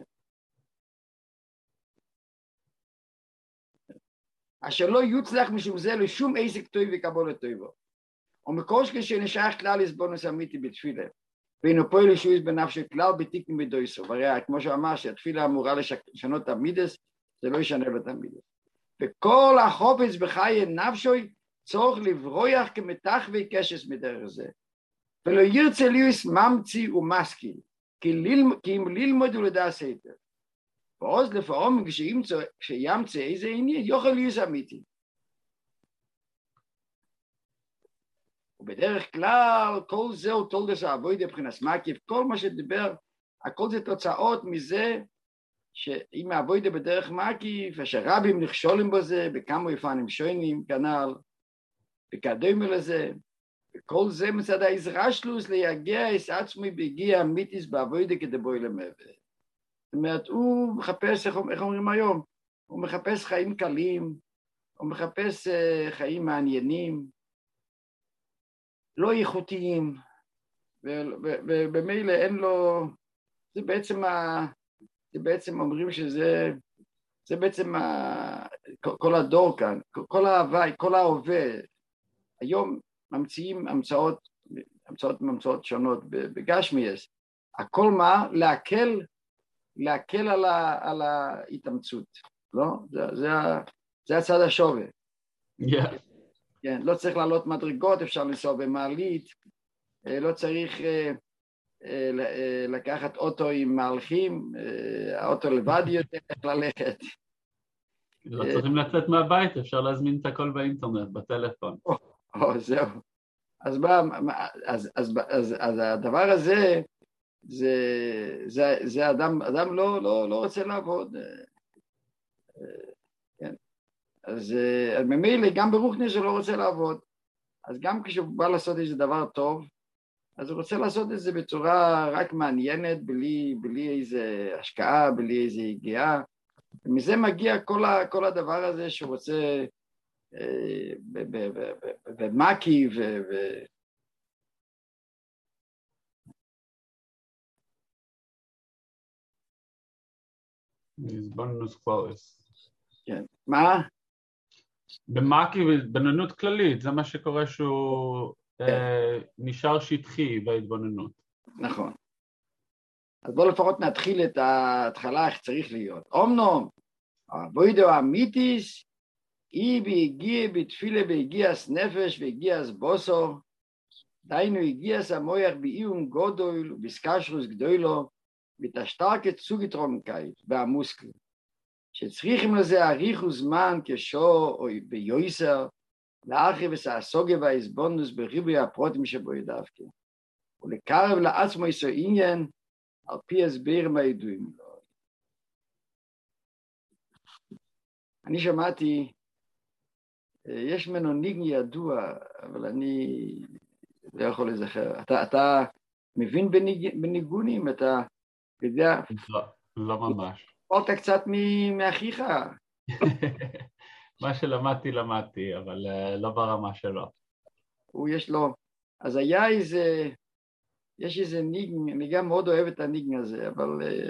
אשר לא יוצלח משום זה לשום עסק טוב וקבולת טובו. ומקוש כשנשאר כלל לסבונוס אמיתי בתפילה, ואינו פועל ישויס בנפשו כלל בתיקון בדויסו, והרי כמו שאמר שהתפילה אמורה לשנות את המידס, זה לא ישנה את המידס. וכל החופץ בחיי נפשוי צורך לברויח כמתח וקשס מדרך זה. ולא ירצה ליוס ממציא ומסקיל, כי, ליל, כי אם ללמוד ולדע סתר. ועוז לפעמים כשימצא איזה עניין, יוכל ליוס אמיתי. ובדרך כלל, כל זהו תולדס העבודה מבחינת מקיף, כל מה שדיבר, הכל זה תוצאות מזה, שאם העבודה בדרך מקיף, אשר רבים נכשולים בזה, בכמה יפנים שונים, כנ"ל, וכדומה לזה, וכל זה מצד העזרה שלו, להגיע את עצמי בהגיע אמיתיס בעבודה כדבוי למעבר. זאת אומרת, הוא מחפש, איך אומרים היום? הוא מחפש חיים קלים, הוא מחפש uh, חיים מעניינים, לא איכותיים, ובמילא אין לו, זה בעצם, ה, זה בעצם אומרים שזה, זה בעצם ה, כל הדור כאן, כל ההווי, כל ההווה, היום ממציאים המצאות, המצאות ממצאות שונות בגשמיאס, הכל מה? להקל, להקל על, ה, על ההתאמצות, לא? זה, זה, זה הצד השווה. Yeah. כן, לא צריך לעלות מדרגות, אפשר לנסוע במעלית, לא צריך לקחת אוטו עם מהלכים, האוטו לבד יותר איך ללכת. לא צריכים לצאת מהבית, אפשר להזמין את הכל באינטרנט, בטלפון. או, או, זהו. אז, בא, אז, אז, אז, אז הדבר הזה, זה, זה, זה אדם, אדם לא, לא, לא רוצה לעבוד. כן. אז, אז ממילא גם ברוחני שלא רוצה לעבוד. אז גם כשהוא בא לעשות איזה דבר טוב, אז הוא רוצה לעשות את זה בצורה רק מעניינת, בלי, בלי איזה השקעה, בלי איזה הגיעה. ומזה מגיע כל, ה, כל הדבר הזה שהוא רוצה במקי ו... הזבנוס קלאוס. כן. מה? במקי ובננות כללית, זה מה שקורה שהוא אה, נשאר שטחי בהתבוננות. נכון. אז בואו לפחות נתחיל את ההתחלה איך צריך להיות. אומנום, העבודה האמיתיס, היא בהגיע בתפילה בהגיעס נפש והגיעס בוסו, דיינו הגיעס המויח באיום גודל ובסקשרוס גדולו, בתשתרקת סוגיטרונקאית והמוסקל, שצריכים לזה אריכו זמן כשו או ביויסר, לאחרי וסעסוגה והאסבונדוס בריבוי הפרוטים שבו ידווקא, ולקרב לעצמו איסו עניין, על פי הסבר מהידועים לו. אני שמעתי, יש ממנו ניגני ידוע, אבל אני לא יכול לזכר. אתה, אתה מבין בניג, בניגונים? אתה יודע... לא, לא ממש. פורט קצת מאחיך. מה שלמדתי, למדתי, אבל לא ברמה שלו. הוא יש לו... אז היה איזה... יש איזה ניגן, אני גם מאוד אוהב את הניגן הזה, אבל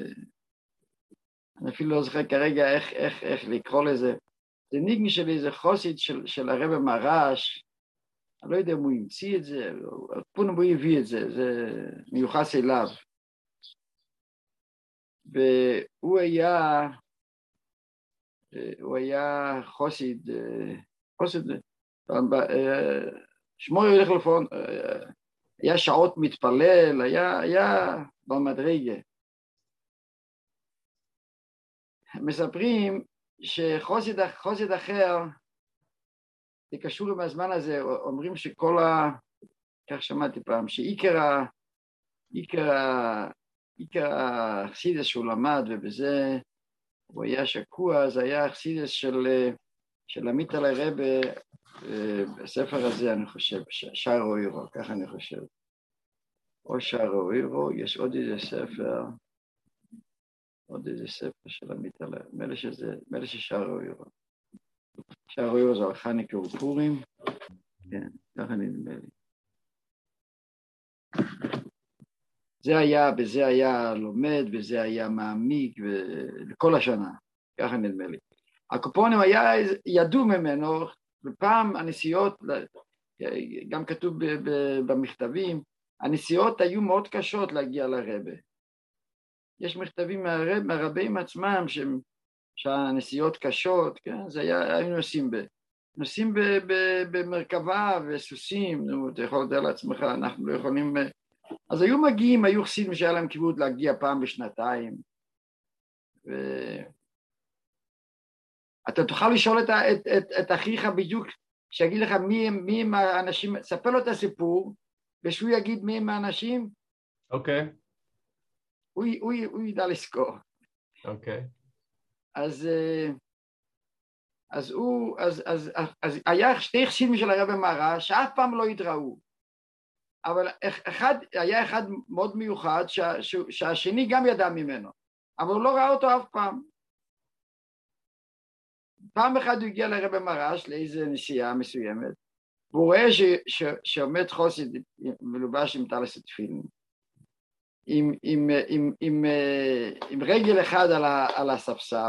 אני אפילו לא זוכר כרגע איך, איך, איך לקרוא לזה. זה ניגן של איזה חוסית של, של הרב מרש, אני לא יודע אם הוא המציא את זה, פונם הוא הביא את זה, זה מיוחס אליו. והוא היה, הוא היה חוסית, חוסית, שמו ילך לפון, היה שעות מתפלל, היה, היה במדרגה. מספרים שחוסית, חוסית אחר, זה קשור עם הזמן הזה, אומרים שכל ה... כך שמעתי פעם, שעיקר ה... עיקר ה... עיקר החסידס שהוא למד, ובזה הוא היה שקוע, זה היה החסידס של של עמית אלי רבי, בספר הזה אני חושב, שער אוירו, ככה אני חושב. או שער אוירו, יש עוד איזה ספר, עוד איזה ספר של עמית אלי, מלא שזה, מלא ששער אוירו. שער אוירו זה על חנוכה ופורים, כן, ככה נדמה לי. זה היה, וזה היה לומד, וזה היה מעמיק, וכל השנה, ככה נדמה לי. הקופונים היה, ידעו ממנו, ופעם הנסיעות, גם כתוב במכתבים, הנסיעות היו מאוד קשות להגיע לרבה. יש מכתבים מהרב, מהרבים עצמם, שהנסיעות קשות, כן? זה היה, היינו נוסעים ב... נוסעים ב, ב, במרכבה וסוסים, נו, אתה יכול לדעת לעצמך, אנחנו לא יכולים... אז היו מגיעים, היו חסידים שהיה להם כיוון להגיע פעם בשנתיים. ו... אתה תוכל לשאול את, את, את, את אחיך בדיוק, שיגיד לך מי הם, מי הם האנשים, ספר לו את הסיפור, ושהוא יגיד מי הם האנשים. אוקיי. Okay. הוא, הוא, הוא ידע לזכור. אוקיי. Okay. אז... אז הוא, אז, אז, אז היה שתי חסידים של הרב מהר"ש שאף פעם לא התראו, אבל אחד, היה אחד מאוד מיוחד שה, שהשני גם ידע ממנו, אבל הוא לא ראה אותו אף פעם. פעם אחת הוא הגיע לרב מהר"ש לאיזו נסיעה מסוימת, והוא רואה ש, ש, שעומד חסיד מלובש עם טלית תפילין, עם, עם, עם, עם, עם רגל אחד על, ה, על הספסל,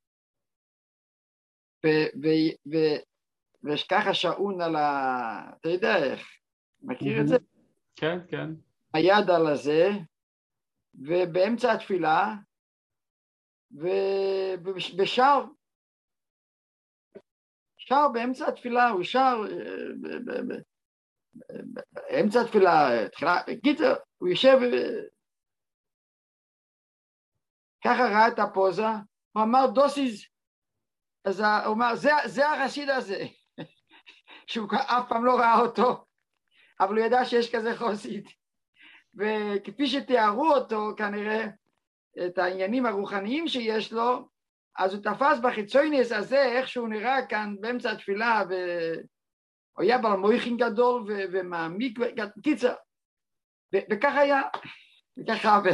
ויש ככה שעון על ה... אתה יודע איך, מכיר את זה? כן, כן. היד על הזה, ובאמצע התפילה, ובשר, שר באמצע התפילה, הוא שר, באמצע התפילה, קיצר, הוא יושב, ככה ראה את הפוזה, הוא אמר דוסיז, אז הוא אמר, זה, זה החסיד הזה, שהוא אף פעם לא ראה אותו, אבל הוא ידע שיש כזה חסיד, וכפי שתיארו אותו כנראה, את העניינים הרוחניים שיש לו, אז הוא תפס בחיצוניוס הזה, איך שהוא נראה כאן באמצע התפילה, והוא היה בעל מויכין גדול ו- ומעמיק, קיצר, ו- וכך היה, וככה עבד.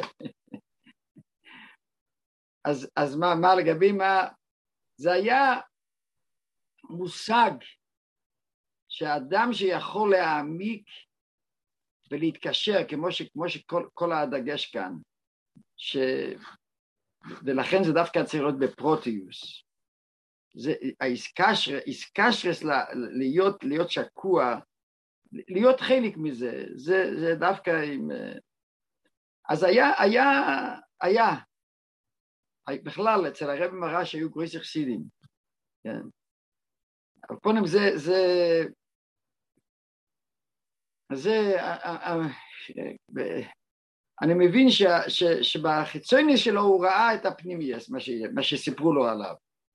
אז, אז מה, מה לגבי מה, זה היה מושג שאדם שיכול להעמיק ולהתקשר, כמו, ש, כמו שכל כל הדגש כאן, ש... ולכן זה דווקא צריך להיות בפרוטיוס. זה האיסקשרס להיות, להיות שקוע, להיות חלק מזה, זה, זה דווקא עם... אז היה, היה, היה, בכלל אצל הרב מהר"ש היו גרויס חסידים, כן. אבל פונים זה, זה, זה, אני מבין ש, ש, שבחיצוני שלו הוא ראה את הפנימייס, מה, ש, מה שסיפרו לו עליו.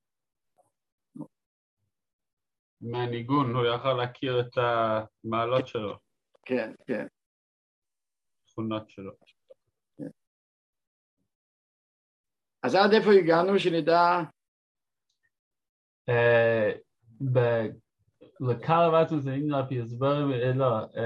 מהניגון, הוא יכול להכיר את המעלות שלו. כן, כן. תכונות שלו. כן. אז עד איפה הגענו שנדע? לקהל הבאתם זה אינגלפ יסבר, לא,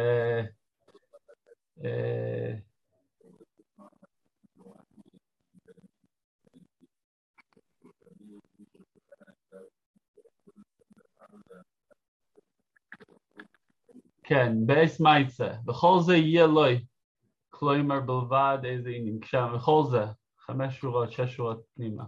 כן, בייס מייצה, בכל זה יהיה לוי, כלומר בלבד איזה עניין, כשם, בכל זה, חמש שורות, שש שורות פנימה.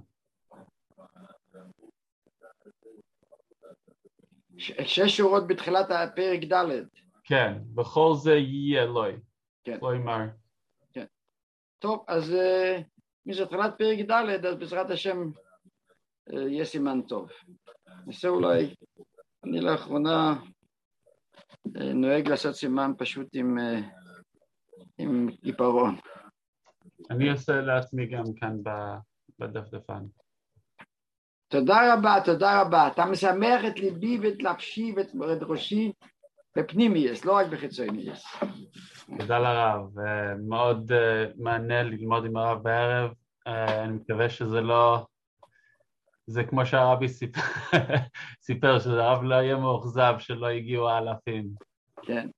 שש שורות בתחילת הפרק ד'. כן, בכל זה יהיה לוי, כן. כלומר. כן. טוב, אז מי זה תחילת פרק ד', אז בעזרת השם יהיה סימן טוב. נעשה אולי, אני לאחרונה נוהג לעשות סימן פשוט עם, עם עיפרון. אני אעשה לעצמי גם כאן בדפדפן. תודה רבה, תודה רבה. אתה משמח את ליבי ואת נפשי ואת ראשי בפנימייס, לא רק בחיצוניוס. תודה לרב, מאוד מענה ללמוד עם הרב בערב. אני מקווה שזה לא זה כמו שהרבי סיפר, סיפר שהרב לא יהיה מאוכזב שלא הגיעו האלפים. כן.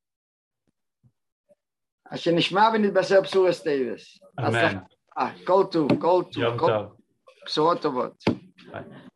אז שנשמע ונתבשר בשורות טובות. אמן. כל טוב, כל טוב. יום טוב. בשורות טובות. ביי.